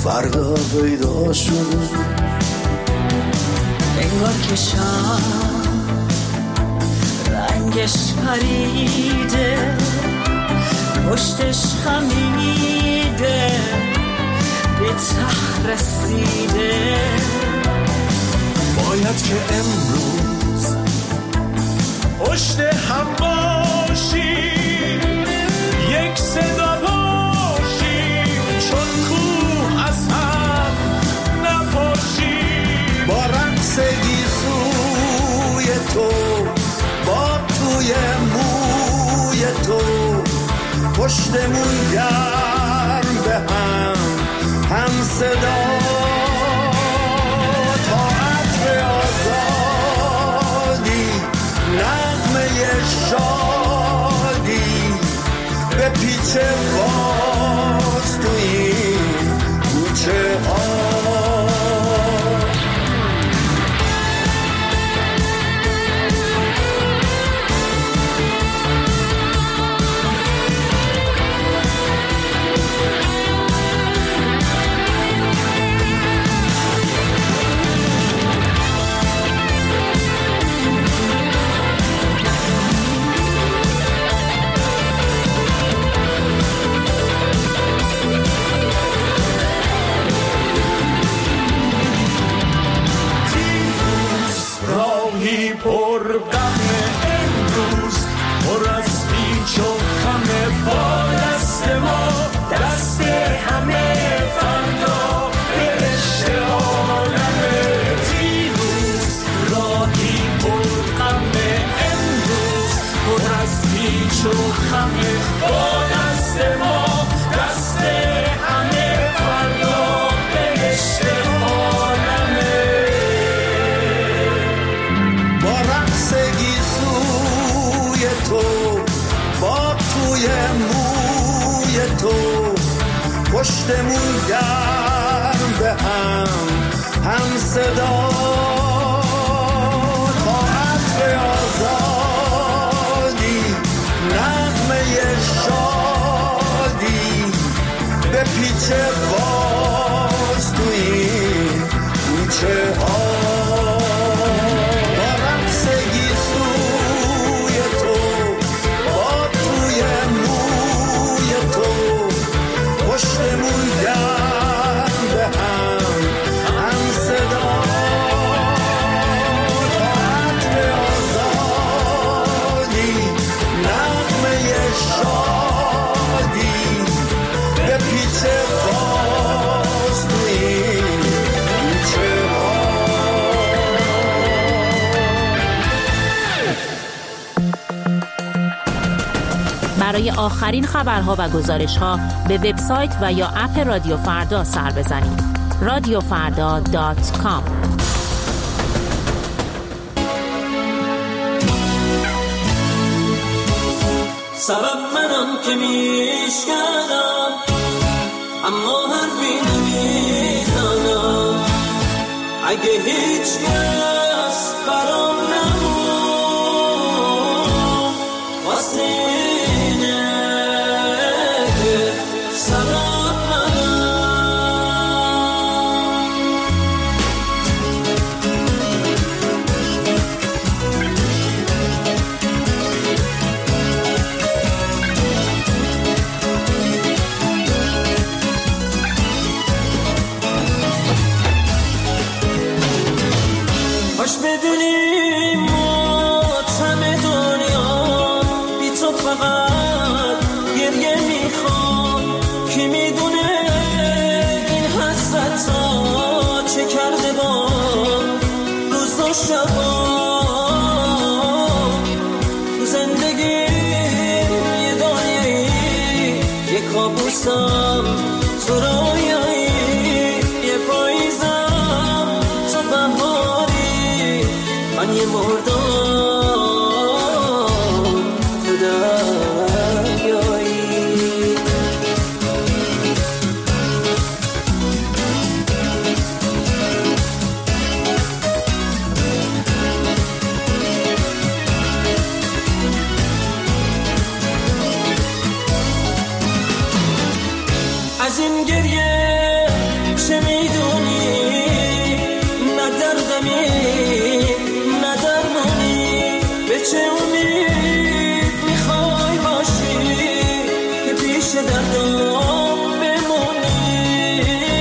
فردا پیدا شد. انگار که شب رنگش پریده، پشتش خمیده، به ته رسیده. باید که امروز پشت هم باشیم، یک صدا باشیم، چون کوه از هم نباشیم. با رقص گیسوی تو، با توی موی تو، پشتمون گرم به هم صدا. تا عطر آزادی، نغمه شادی، به پیچ باز تو این کوچه ها. پر غمه امروز، پر از پیچ و خم. با دست ما دست همه، فردا برشته عالمه. دیروز راهی پر غمه امروز، پر از پیچ و خم. با دست ما دست همه، فردا برشته عالمه. تو با توی موی تو، پشتمون گرم به هم صدا. تا عطر آزادی، نغمه شادی، به پیچ باز تو این کوچه ها. پشتمون گرم به هم صدا. تا عطر آزادی، نغمه شادی، به پیچ باز تو این کوچه ها. برای آخرین خبرها و گزارش‌ها به وبسایت و یا اپ رادیو فردا سر بزنید. radiofarda.com. سبب منم که میشکنم، اما حرفی نمیزنم. اگه هیچ کس برام نمون، واسه باش بدونی ماتم دنیا بی تو فقط گریه میخواد. کی میدونه این حسرت ها چه کرده با روز و شبا. تو زندگی یه دنیایی، یه کابوسم تو رویایی، یه پاییزم تو بهاری، من یه مردم تو دریایی. از این گریه چه میدونی نه دردمی نه درمانی به چه امید میخوای باشی که پیش دردم بمونی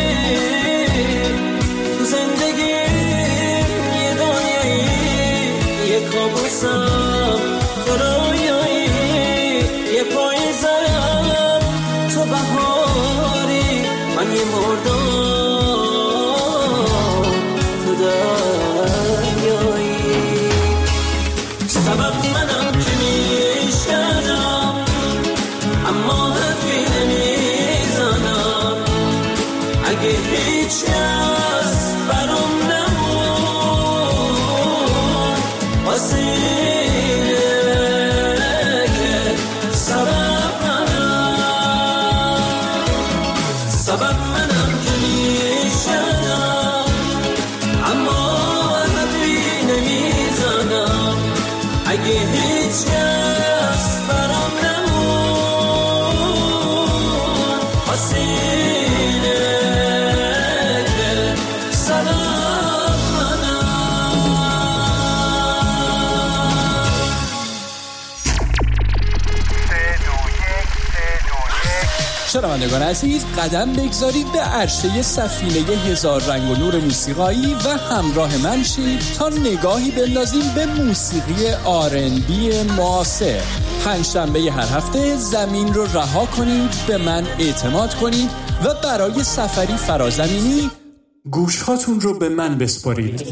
تو زندگی یه دنیایی یه کابوسم تو رویایی یه پاییزم تو بهاری من یه مردم تو دریایی سبب منم که میشکنم اما حرفی نمیزنم اگه هیچ کس برام نمون واسه اینه که سبب منم که میشنم اما حرفی نمیزنم اگه هیچ کس برام نمون واسه اینه که سبب منم. شنوندگان عزیز، قدم بگذارید به عرشه سفینه هزار رنگ و نور موسیقایی و همراه من شید تا نگاهی بندازیم به موسیقی R&B معاصر. پنجشنبه هر هفته زمین رو رها کنید، به من اعتماد کنید و برای سفری فرازمینی گوشهاتون رو به من بسپارید.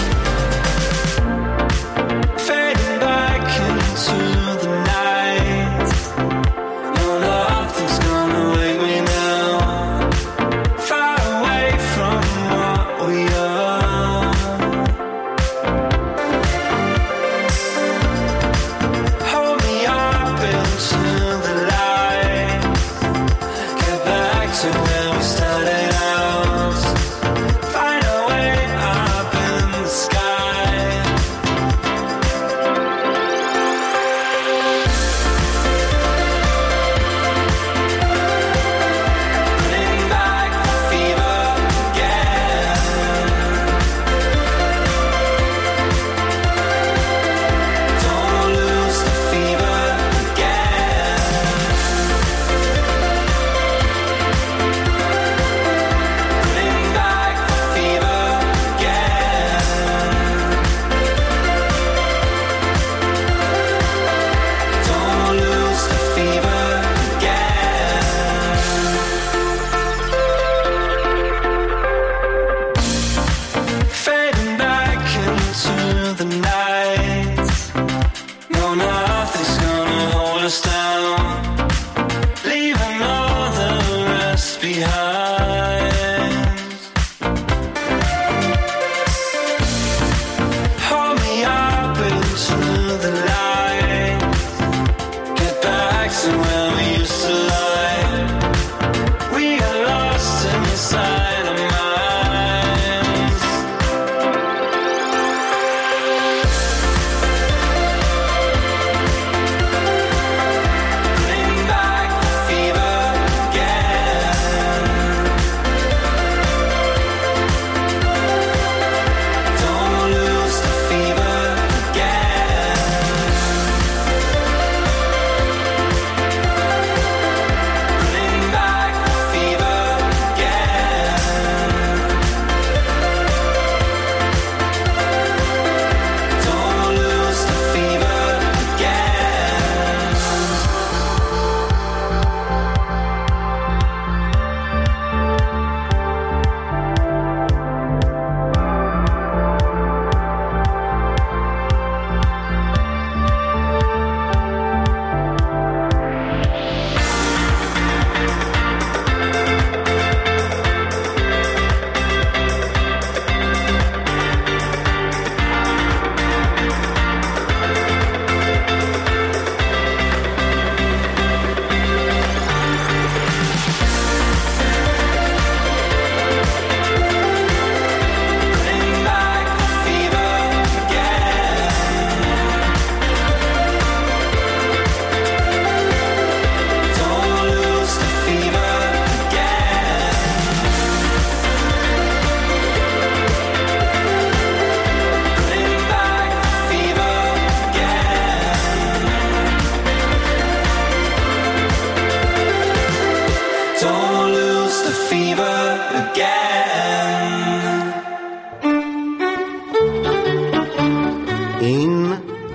Fading back into the night.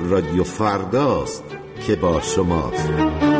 رادیو فرداست که با شماست.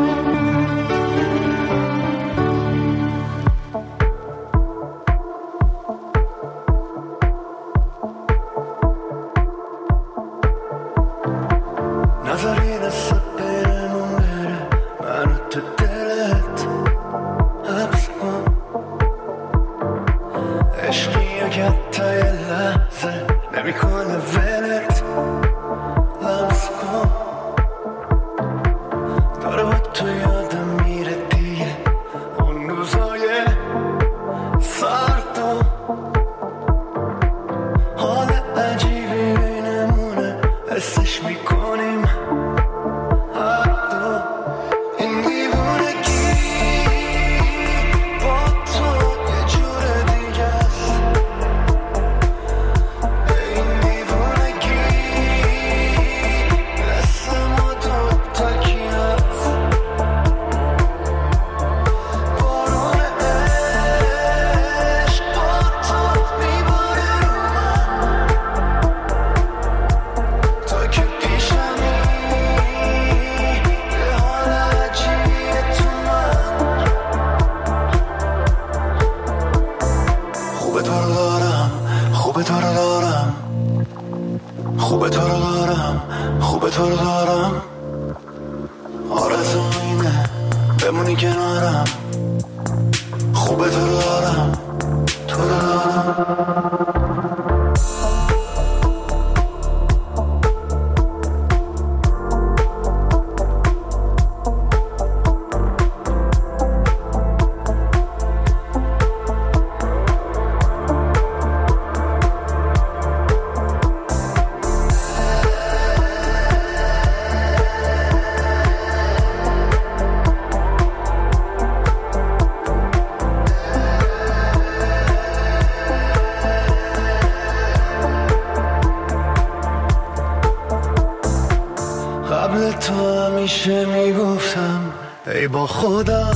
ای با خودم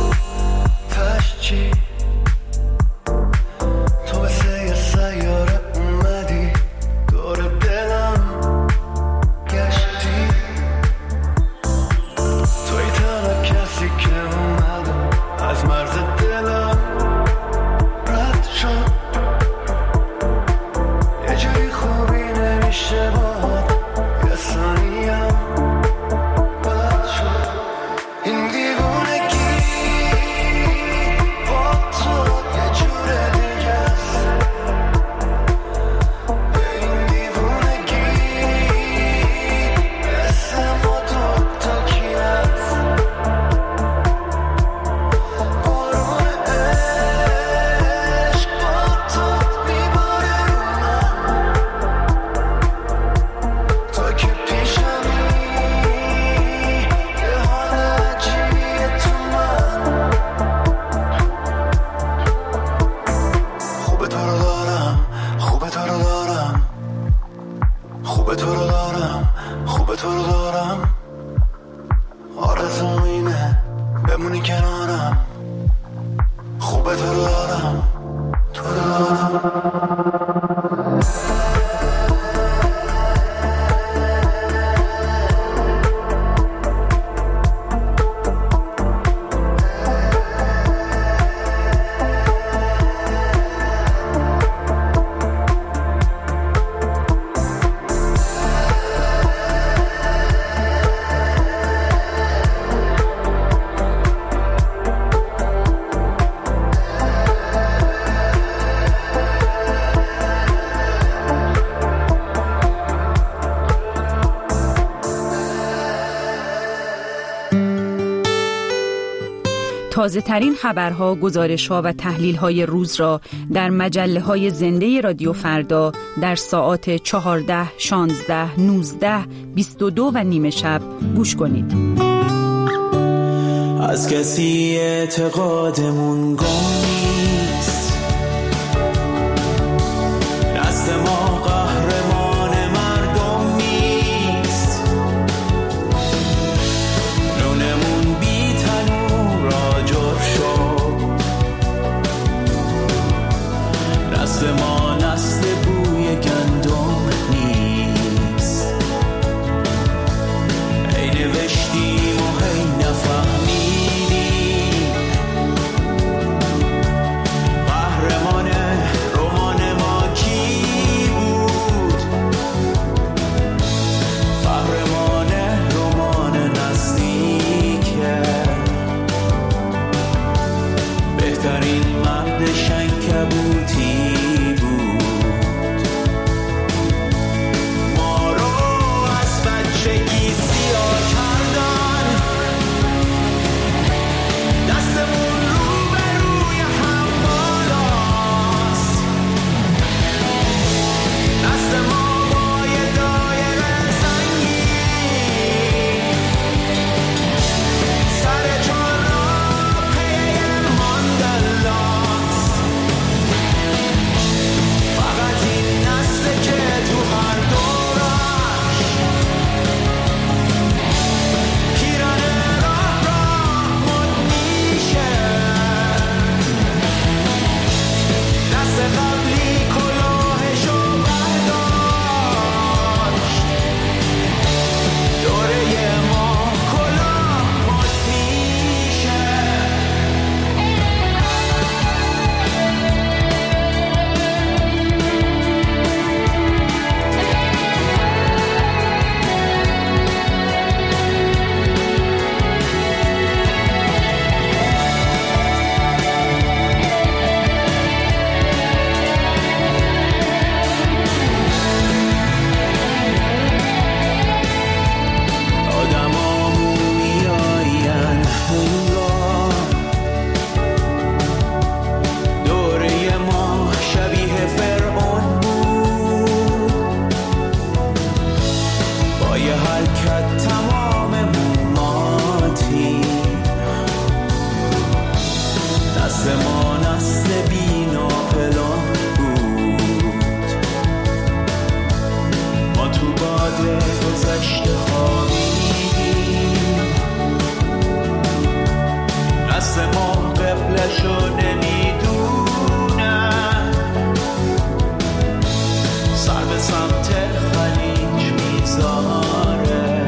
تشچی تو مثل یه سیاره اومدی دور دلم گشتی توی تنها کسی که اومدم از مرز دلم رد شد یه جوری خوبی نمیشه باهات یه ثانیم تازه ترین خبرها، گزارش‌ها و تحلیل‌های روز را در مجله‌های زنده رادیو فردا در ساعات 14, 16, 19, 22 و نیم شب گوش کنید. از کسی اعتقادمون گم نیست، دست ما قهرمان مردم نیست، نونمون بی تنور آجر شد، دست ما نسل بوی گندم نیست، گذشته خوابیدیم، دست ما قبلشو نمیدونن، سر به سمت خلیج میذاره،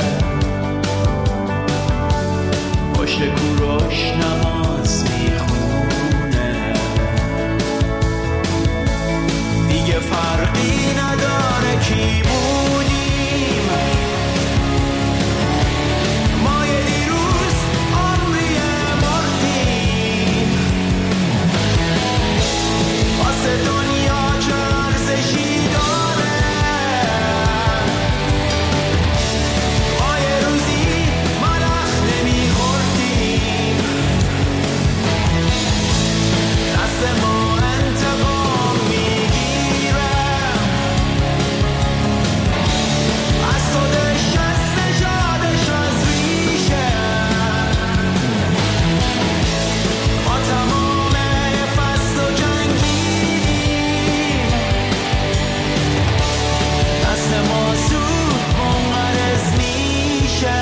پشت کوروش نماز میخونه، دیگه فرقی نداره کی بودیم، ما یه دیروز عمری مردیم، واسه دنیا چه ارزشی داره، ما یه روزی ملخ نمیخوردیم، دست ما انتقام میگیره از خودش، از نژادش، از ریشه، ما تمام فصل و جنگیدیم، دست ما زود منقرض میشه.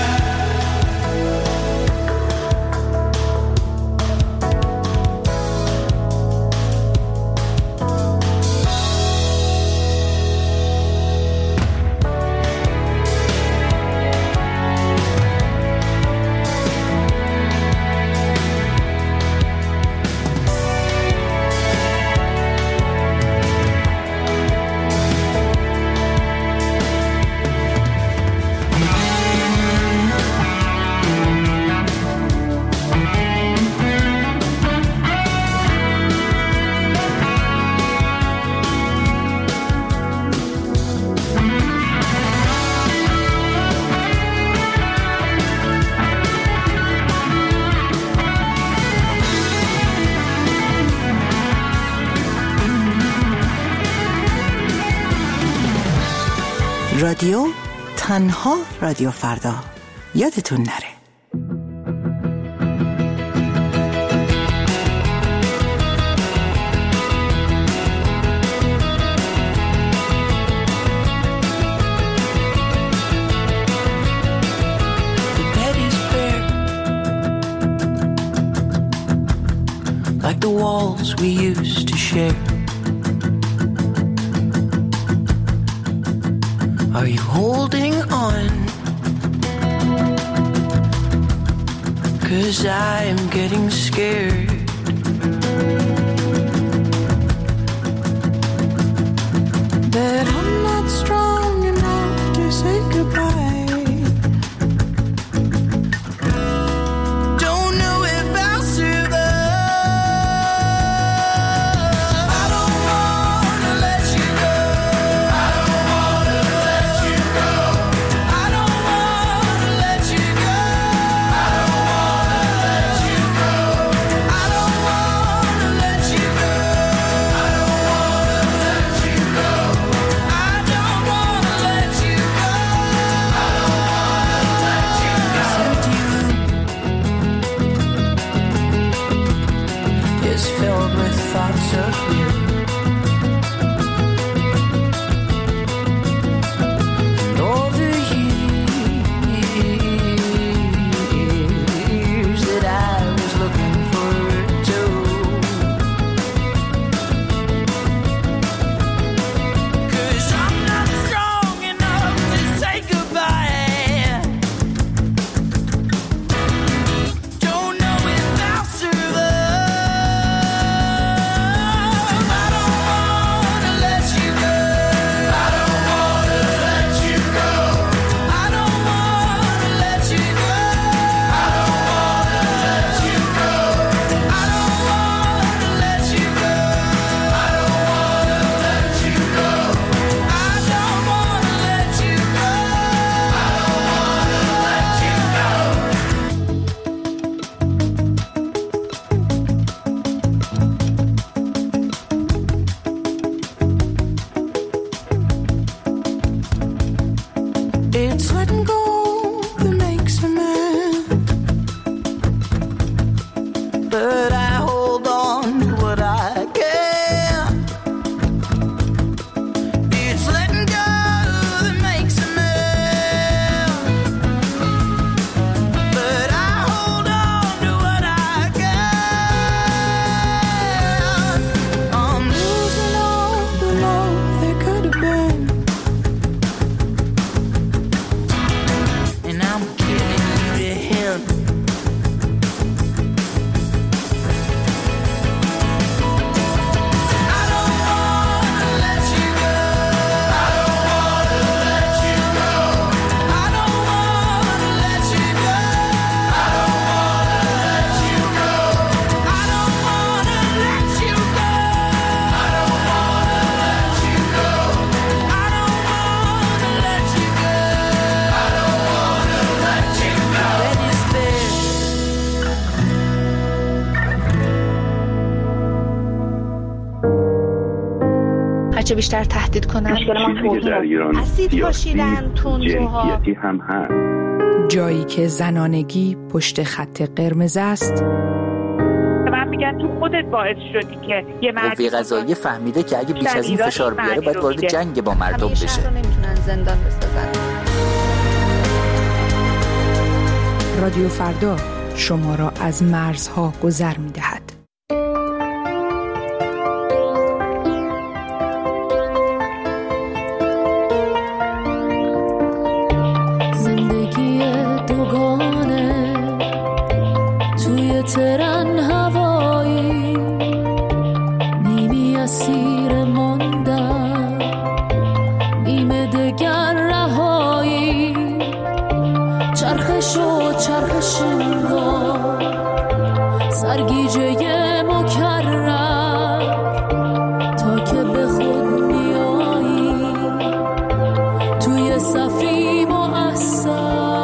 رادیو تنها رادیو فردا، یادتون نره. Like the walls we used to share, are you holding on? 'Cause I'm getting scared. That I'm not strong enough to say goodbye. Don't know if I'll survive. I don't wanna let you go. I don't wanna let you go. I don't wanna let you go. I don't wanna let you go. I هرچه بیشتر تهدید کنن. چیزی که در ایران اسید پاشیدن، تندروها، جنسیتی هم هست. جایی که زنانگی پشت خط قرمز است. من میگم تو خودت باعث شدی که یه قوه قضاییه فهمیده که اگه بیش از این فشار بیاره باید وارد جنگ با مردم بشه. شهر رو نمیتونن زندان بسازن. رادیو فردا شما را از مرزها گذر می‌دهد. زندگی دوگانه توی ترن هوایی، نیمی اسیر ماندم، نیمه دگر رهایی، چرخش و چرخش انگار سرگیجه مکرر، تا که به خود میایی توی صفی مؤثر.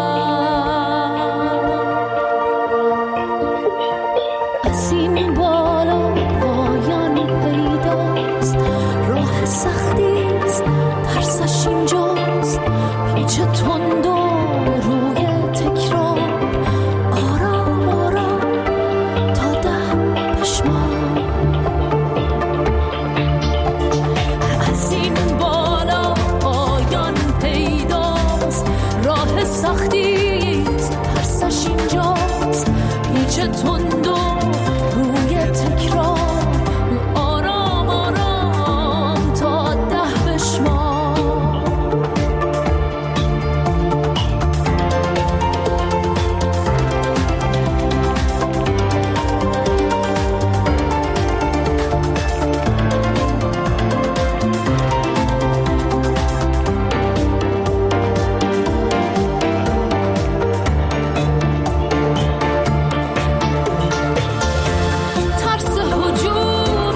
از این بالا پایان پیداست، راه سختیست ترسش اینجاست، پیچ تند و روی تکرار، آرام آرام تا 10 پشمان. از این بالا پایان پیداست، راه سختیست ترسش اینجاست، پیچ تند و روی تکرار، آرام آرام تا 10 پشمان. ترس هجوم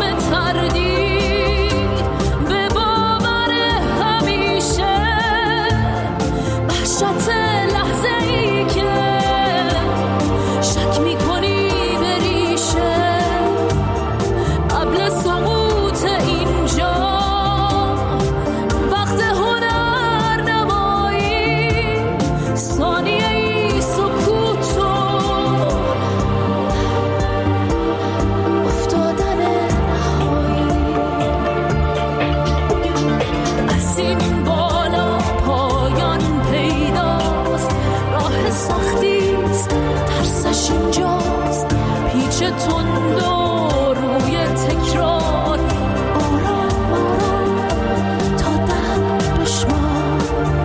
تردید به باور همیشه، وحشت لحظه ای که شک میکنی به ریشه، قبل سقوط اینجا وقت هنر نمایی، ثانیه ای سکوت و افتادن نهایی. از این بالا پایان پیداست، راه سختیست ترسش اینجاست، پیچ تند و روی تکرار، آرام آرام تا 10 پشمان.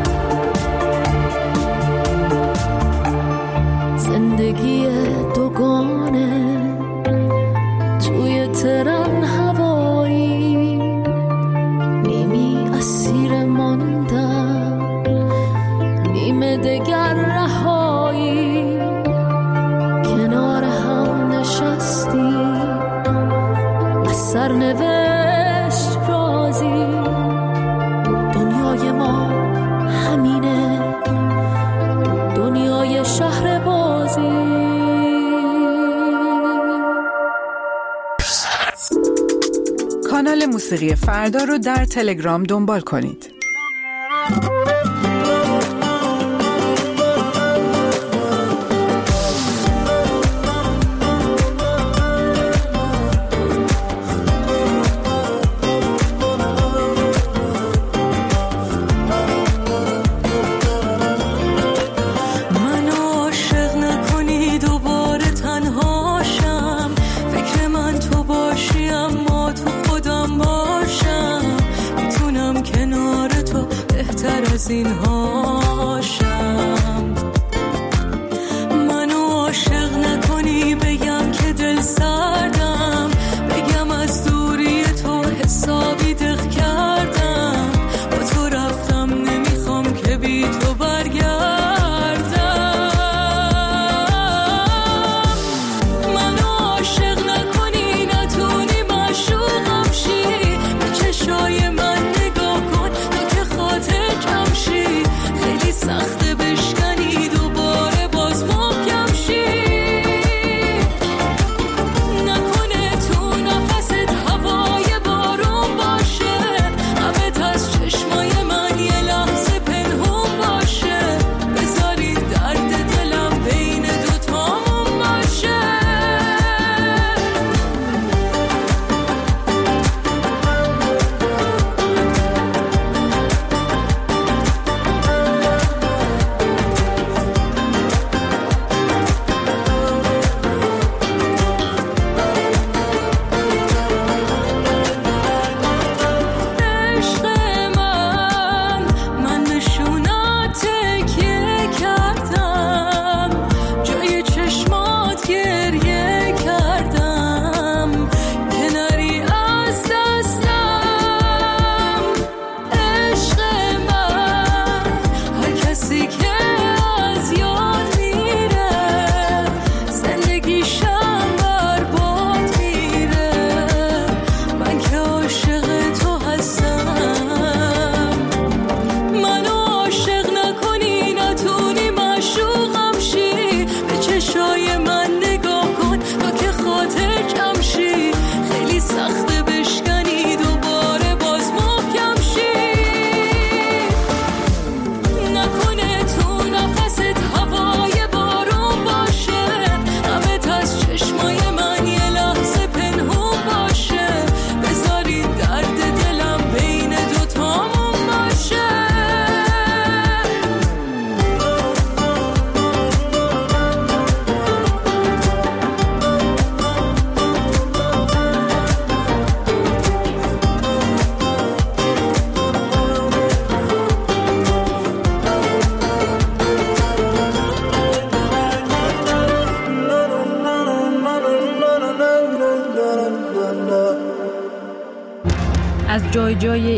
زندگی دوگانه توی ترن هوایی، نیمی اسیر ماندم، نیمه دگر رهایی، کنار هم نشستیم، از سرنوشت راضی، دنیای ما همینه، دنیای شهر بازی. کانال موسیقی فردا رو در تلگرام دنبال کنید. من عاشق نکنی دوباره تنهاشم، فکر من تو باشی اما تو خودم باشم، میتونم کنار تو بهتر از این هاشم. منو عاشق نکنی بگم که دل سردم، بگم از دوری تو حسابی دق کردم، با تو رفتم نمیخوام که بی تو برگردم. منو عاشق نکنی نتونی معشوقم شی، به چشای من نگاه کن تا که خاطر کم شی، خیلی سخته بشکنی دوباره باز محکم شی.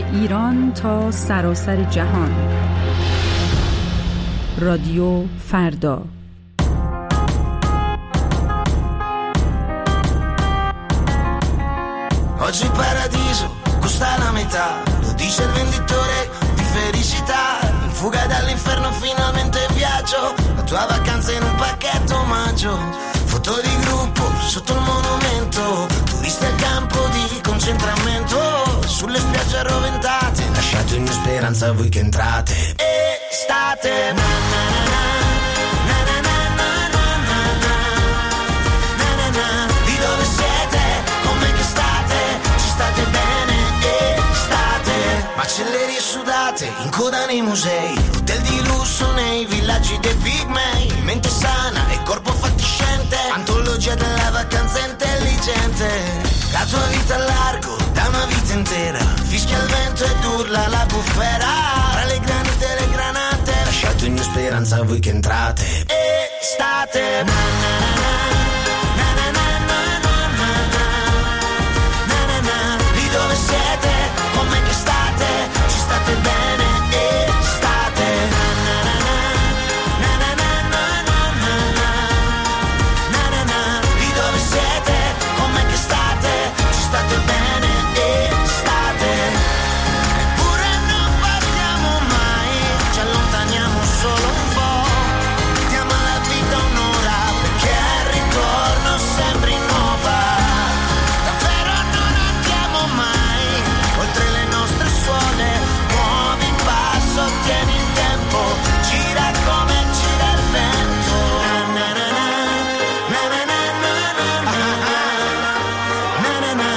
ایران تا سراسر جهان. رادیو فردا. Oggi il paradiso costa la metà, lo dice il venditore di felicità. In fuga dall'inferno finalmente in viaggio, la tua vacanza in un pacchetto omaggio. Foto di gruppo sotto il monumento, turisti al campo di concentramento. Sulle spiagge arroventate, lasciate ogni speranza a voi che entrate. Estate, na na na na. Macellerie sudate, in coda nei musei, hotel di lusso nei villaggi dei pigmei, mente sana e corpo fatiscente, antologia della vacanza intelligente. La tua vita a largo, da una vita intera, fischia il vento ed urla la bufera. Tra le granite e le granate, lasciate ogni speranza a voi che entrate. Estate, na na na na na na na na na na na na. Lì dove siete, con me che state, ci state bene, estate. Na na na na na na na na na na na. Lì dove siete, con me che state, ci state bene, estate. Eppure non partiamo mai, ci allontaniamo solo un po'. Diamo alla vita un'ora, perché al ritorno sembri nuova. Davvero non andiamo mai oltre le nostre suole. Muovi il passo, tieni il tempo, gira come gira il vento. Na na na na na na na na na na na.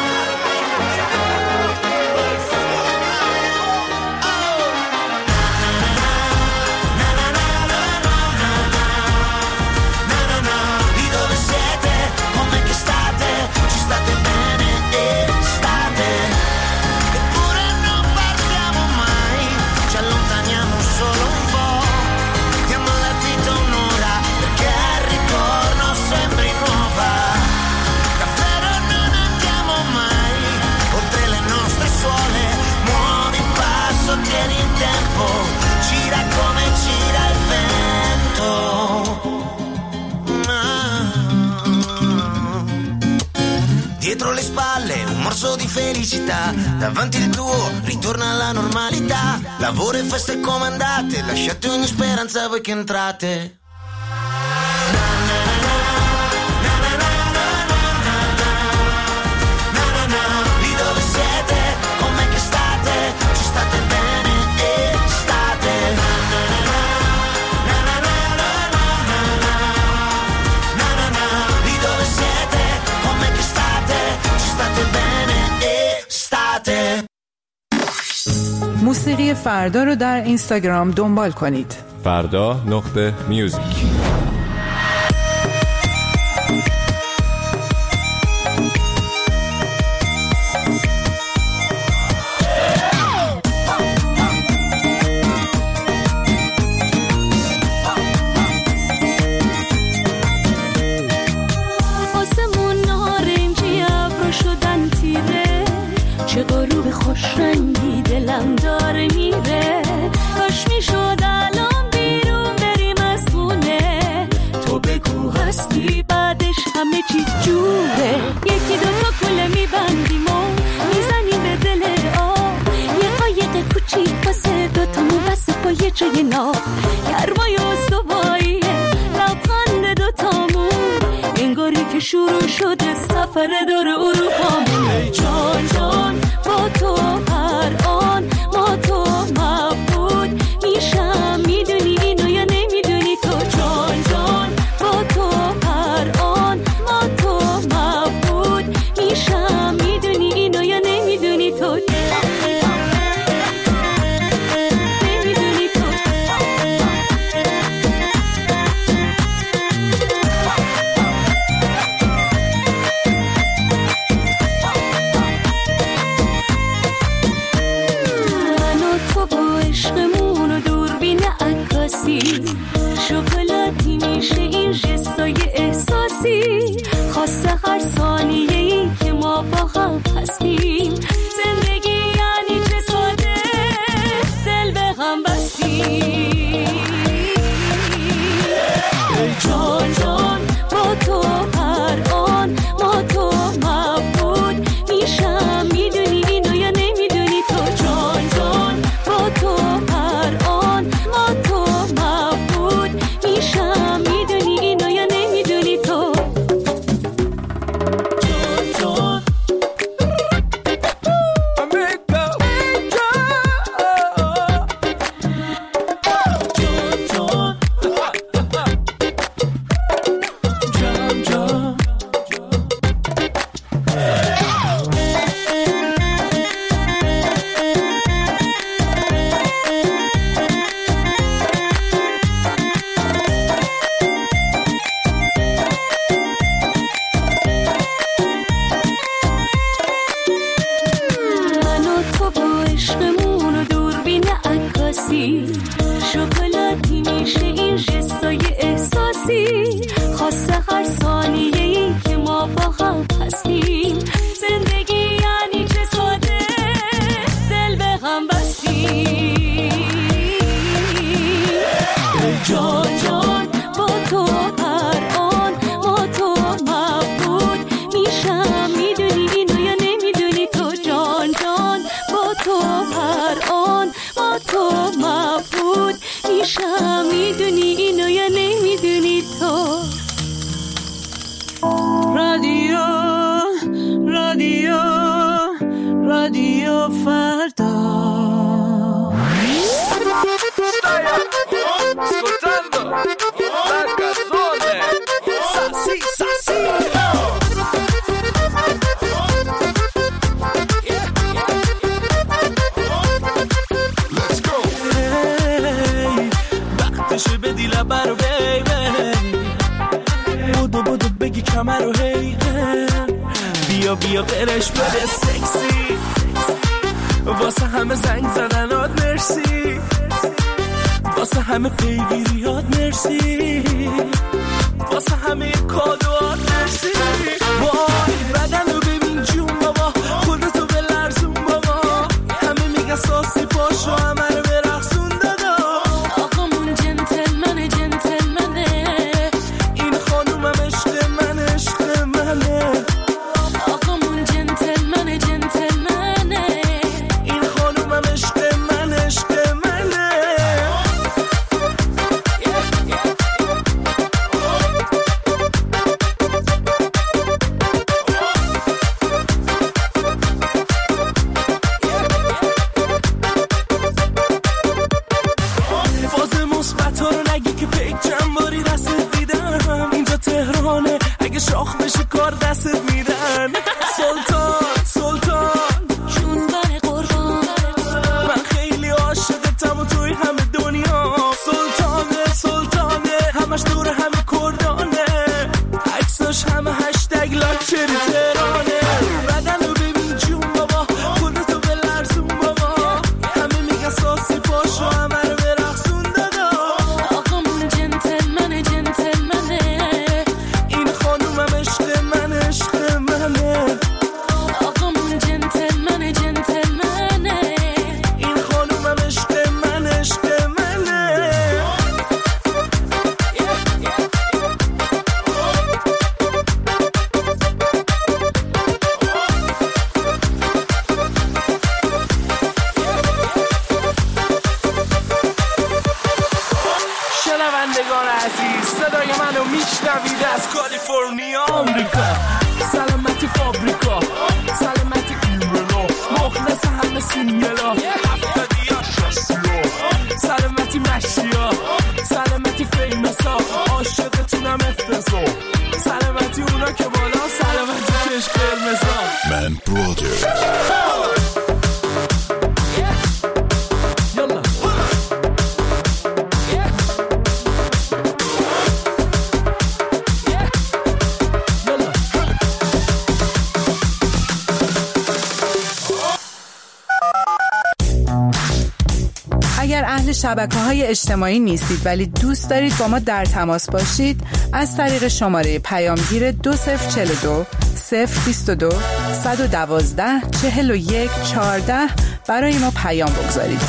Lì dove siete, con me che state, ci state bene, estate. Eppure non partiamo mai, ci allontaniamo solo un po'. Diamo alla vita un'ora, perché al ritorno sembri nuova. Davvero non andiamo mai oltre le nostre suole. Muovi il passo, tieni il tempo, gira come gira il vento. Dietro le spalle un morso di felicità, davanti il tuo ritorna alla normalità. Lavoro e feste comandate, lasciate ogni speranza a voi che entrate. Lì dove siete, con me che state, ci state bene, estate. Lì dove siete, con me che state, ci state bene, estate. موسیقی فردا رو در اینستاگرام دنبال کنید. فردا.music. آسمون نارنجی ابرو شدن تیره، چه غروب خوش رنگی دلم داره میره. کاش میشد الان بیرون بریم از خونه، تو بگو هستی بعدش همه چی جوره. یکی دوتا کله میبندیم و میزنیم به دل آب، یه قایق کوچیک واسه دوتامون بسه با یه جای ناب. گرمای استواییه لبخند دوتامون، انگاری که شروع شده سفر دور اروپامون. جان جان با تو هر آن ما تو مبود میشم، میدونی اینو یا نمیدونی تو. جان جان با تو هر آن ما تو مبود میشم، میدونی اینو یا نمیدونی تو. نمیدونی تو. عشقمون و دوربین عکاسی، شکلاتی میشه این جستای احساسی. خواسته هر ثانیه‌ای که ما با هم هستیم، زندگی یعنی چه شکلاتی میشه این جستای احساسی، خاصه هر ثانیه‌ای که ما با هم هستیم. زندگی یعنی چه ساده دل به هم بستیم. جان جان با تو هر آن با تو مبهوت میشم، میدونی اینو یا نمیدونی تو؟ جان جان با تو هر آن با تو مبهوت میشم، میدونی اینو یا نمیدونی تو؟ رادیو رادیو رادیو فردا. وقتشه بدی لبه رو بیبی، بودو بودو بگی کمر رو هی، بیا بیا قرش بده سکسی، واسه همه زنگ زدنات مرسی، واسه همه پیگیریات مرسی، واسه همه کادوات مرسی. وای بدن رو ببین جون بابا، خودتو بلرزون بابا، همه میگن ساسی پاشو همه رو برقصون دادا. آقامون جنتلمنه جنتلمنه، این خانومم عشق من عشق منه. آقامون جنتلمنه جنتلمنه، این خانومم عشق من عشق منه. شاخ بشه کار دستت میدن. سلطان سلطان جون بر قربان، من خیلی عاشقتم و توی همه دنیا. سلطانه سلطانه همش دور همه کردانه، عکساش همه هشتگ لاکچری تهرانه. بدن رو ببین جون بابا، خودتو بلرزون بابا، همه میگن ساسی پاشو همه رو برقصون دادا. آقامون جنتلمنه جنتلمنه، عشق من عشق منه. آقامون جنتلمنه جنتلمنه، این خانومم عشق من عشق منه. شنوندگان عزیز، صدای منو میشنوید از کالیفرنیا آمریکا. سلامتی فابریکا، سلامتی ایمرلو، مخلص همه سینگلا، هفتادی ها شاسیا، سلامتی مشیا، سلامتی فیمسا، عاشقتونم افتضا، سلامتی اونا که بالا، سلامتی کش قرمزا. من برادرز اگر اهل شبکه‌های اجتماعی نیستید ولی دوست دارید با ما در تماس باشید، از طریق شماره پیامگیر 2042 022 112 41 14 برای ما پیام بگذارید.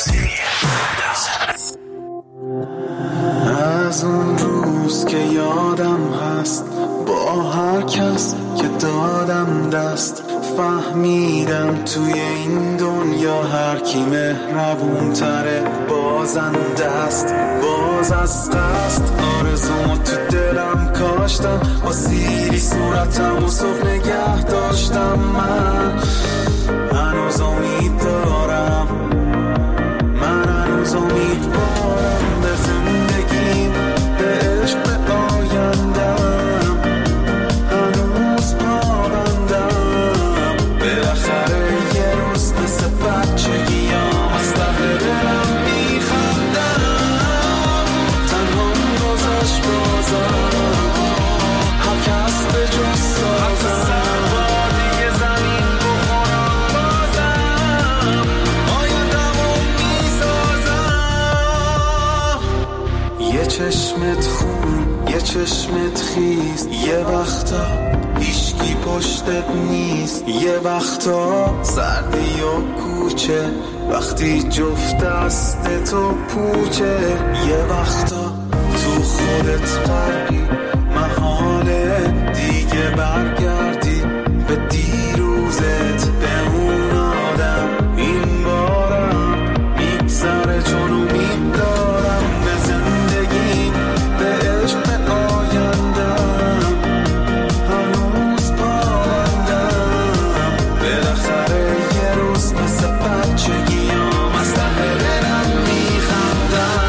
از اون روز که یادم هست، با هر کس که دادم دست، فهمیدم توی این دنیا هر کی مهربون تره بازنده است. باز از قصد آرزومو تو دلم کاشتم، با سیری صورتم و صبح نگه داشتم. من هنوز امید دارم، من هنوز امیدوارم به زندگیم، به عشق، به آیندم. هنوز پابندم، بالاخره یه روز مثل بچگیام از ته دلم میخندم. تنها گذشت بازم، هر کس به جز سازم، دیگه زمین بخورم بازم، آیندم رو میسازم. چشمت خون یه چشمت خیز، یه وقتا هیچکی پشتت نیست، یه وقتا سردی و کوچه وقتی جفت دستتو پوچه، یه وقتا تو خودت غرقی محاله دیگه برگردی به دیروزت، به اون آدم این بارم میگذره چون امید دارم به زندگی، به عشق آیندم هنوز پایندم، بالاخره یه روز مثل بچگیام از ته دلم میخندم.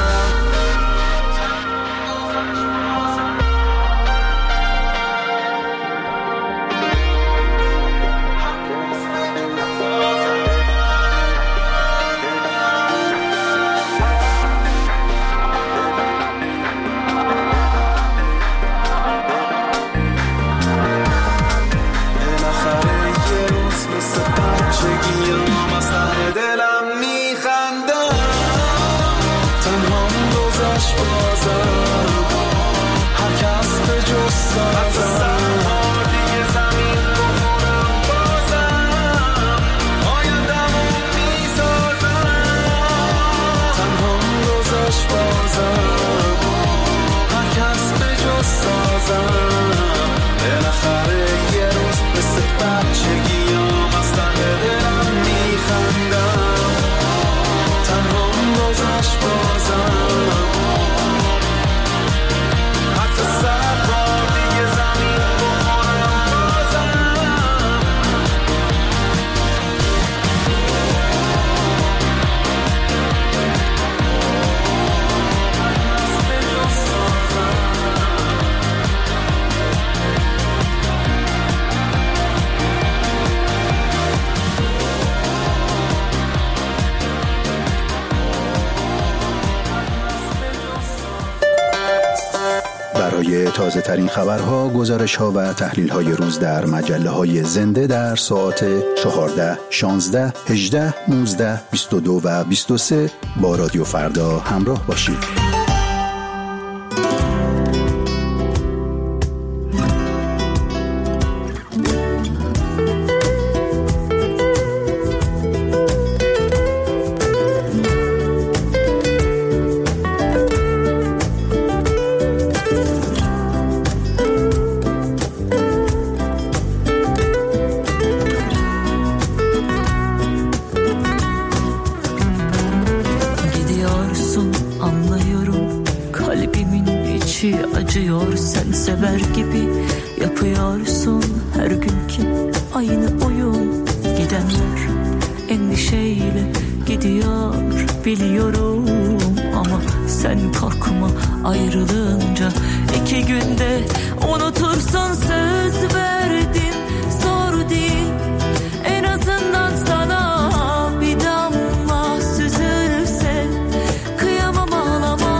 برای تازه ترین خبرها، گزارش ها و تحلیل های روز در مجله های زنده در ساعت 14, 16, 18, 19, 22 و 23 با رادیو فردا همراه باشید. Acıyor sen sever gibi yapıyorsun her günkü aynı oyun, gidenler endişeyle gidiyor biliyorum ama sen korkma, ayrılınca 2 günde unutursun, söz verdim zor değil, en azından sana bir damla süzülse kıyamam ağlama.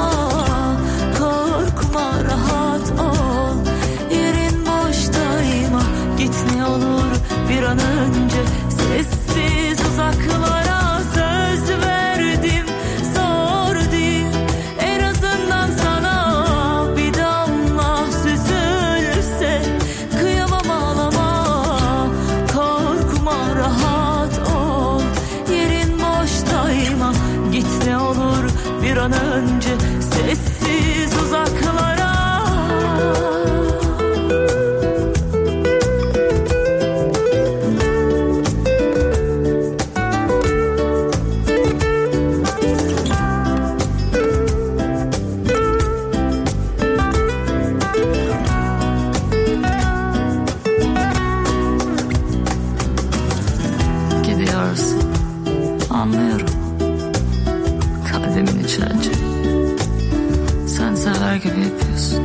Bir an önce sessiz uzaklara, söz verdim zor değil, en azından sana bir damla süzülse kıyamam ağlama. Korkma, rahat ol, yerin boştayma, git ne olur bir an önce sessiz uzaklara. Anlıyorum kalbimin içince, sen sever gibi yapıyorsun.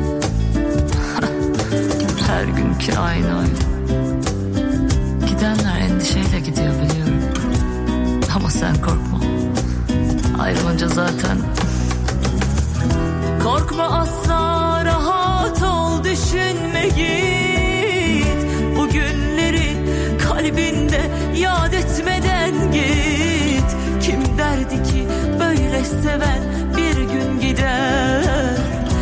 Her günkü aynı oyun. Gidenler endişeyle gidiyor biliyorum, ama sen korkma, ayrılınca zaten. Korkma asla, rahat ol, düşünme git, bu günleri kalbinde yad etmeden git. Kim derdi ki böyle seven bir gün gider,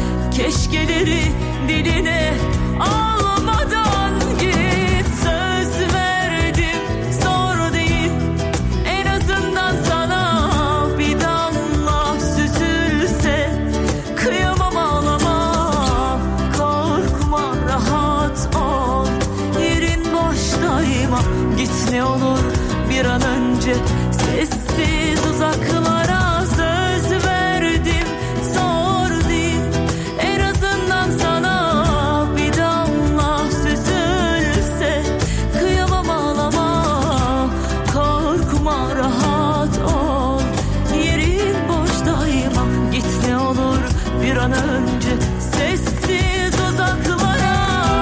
an önce sessiz uzaklara.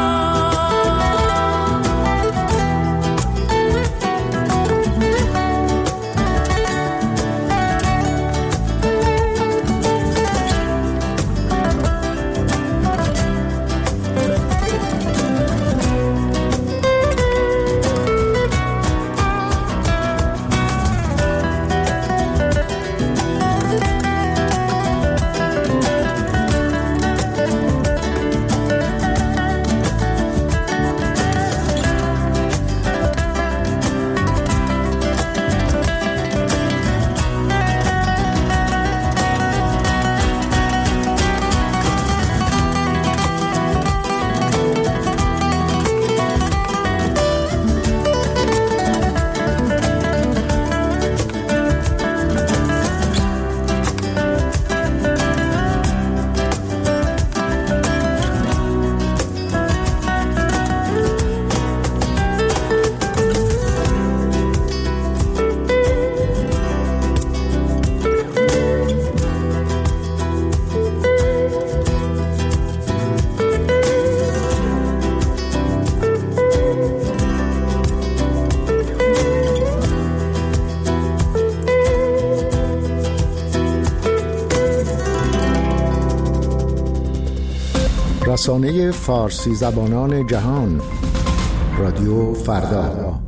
رسانه فارسی زبانان جهان، رادیو فردا.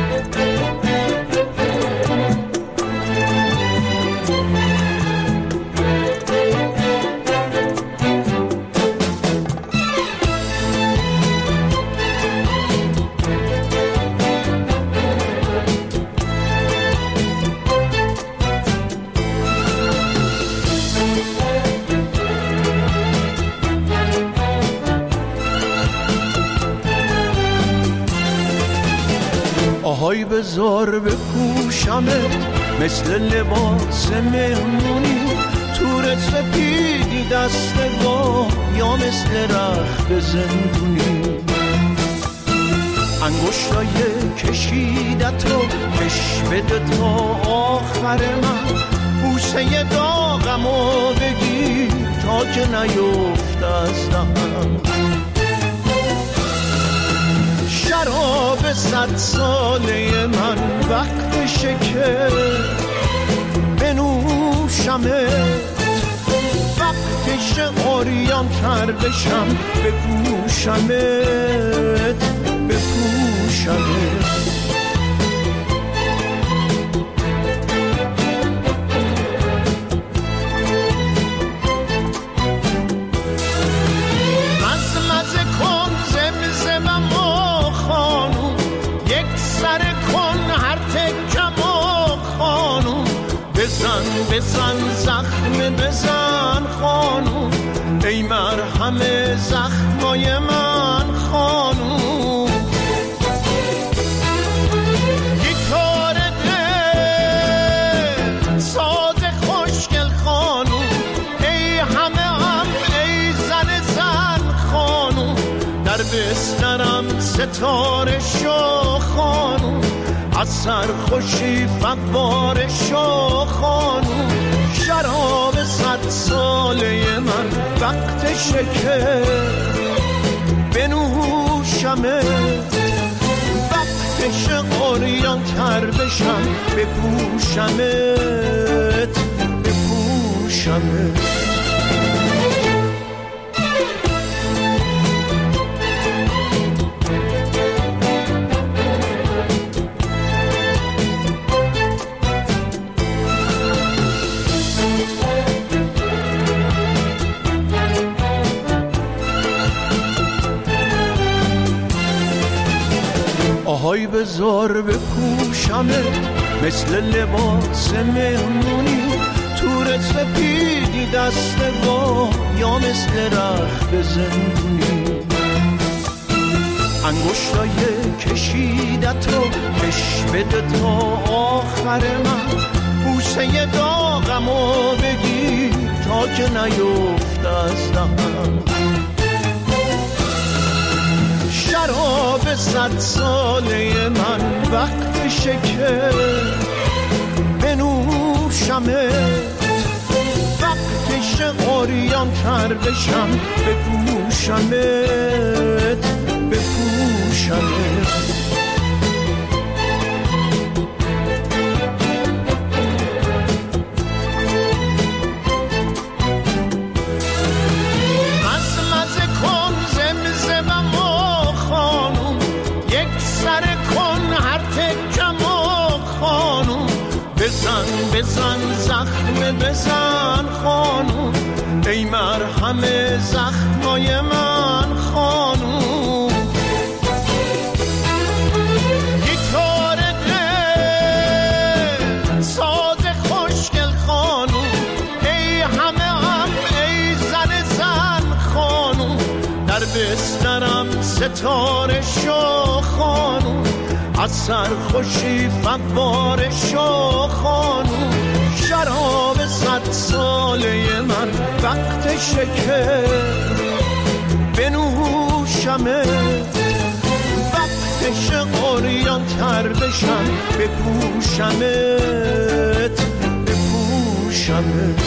آهای بذار بپوشمت مثل لباس مهمونی، تورت سپیدی دست با یا مثل رخت زندونی، انگشتای کشیدت رو کش بده تا آخر من، بوسه داغمو بگیر تا که نیفت از دهنم. شراب 100 ساله من وقتشه که بنوشمت، وقتشه عریان تر بشم بپوشمت بپوشمت. مزمزه کن زمزمم خانوم، یک سر کن هر تکم خانوم، بزن بزن زخم بزن خانوم، ای مرهم زخمای من خانوم. گیتار دل ساز خوشگل خانوم، ای همه هم ای زن زن خانوم، در بسترم ستاره شو خانوم، از سرخوشی فواره شو خانوم. شراب 100 ساله من وقتشه که بنوشمت، وقتشه عریان تر بشم بپوشمت بپوشمت. آهای بذار بپوشمت مثل لباس مهمونی، تورت سپیدی دست با یا مثل رخت زندونی، انگشتای کشیدت رو کش بده تا آخر من، بوسه داغمو بگیر تا که نیفت از دهنم. شراب 100 ساله من وقتشه که بنوشمت، وقتی وقتش اوریان تر بشم بپوشمت بپوشمت. بزن زخم بزن خانوم، ای مرهم زخمای من خانوم. گیتار دل ساز خوشگل خانوم، ای همه هم ای زن خانوم. در بسترم ستاره شو خانوم، از سرخوشی فواره شو خانوم. شراب 100 ساله من وقتشه که بنوشمت، وقتشه عریان تر بشم بپوشمت بپوشمت.